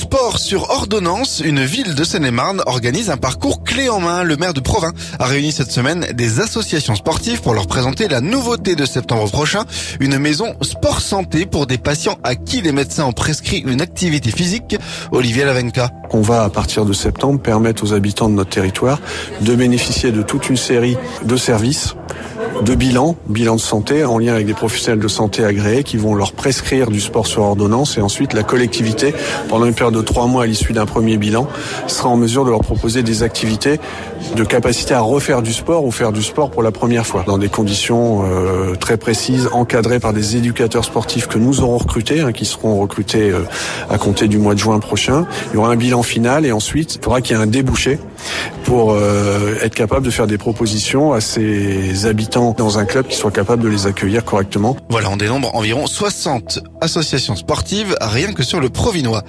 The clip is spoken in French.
Sport sur ordonnance, une ville de Seine-et-Marne organise un parcours clé en main. Le maire de Provins a réuni cette semaine des associations sportives pour leur présenter la nouveauté de septembre prochain, une maison sport santé pour des patients à qui les médecins ont prescrit une activité physique. Olivier Lavenca. On va, à partir de septembre, permettre aux habitants de notre territoire de bénéficier de toute une série de services, de bilans de santé en lien avec des professionnels de santé agréés qui vont leur prescrire du sport sur ordonnance, et ensuite la collectivité, pendant une période de 3 mois à l'issue d'un premier bilan, sera en mesure de leur proposer des activités de capacité à refaire du sport ou faire du sport pour la première fois dans des conditions très précises, encadrées par des éducateurs sportifs que nous aurons recrutés, qui seront recrutés à compter du mois de juin prochain. Il y aura un bilan final et ensuite il faudra qu'il y ait un débouché pour être capable de faire des propositions à ces habitants dans un club qui soit capable de les accueillir correctement. Voilà, on dénombre environ 60 associations sportives rien que sur le Provinois.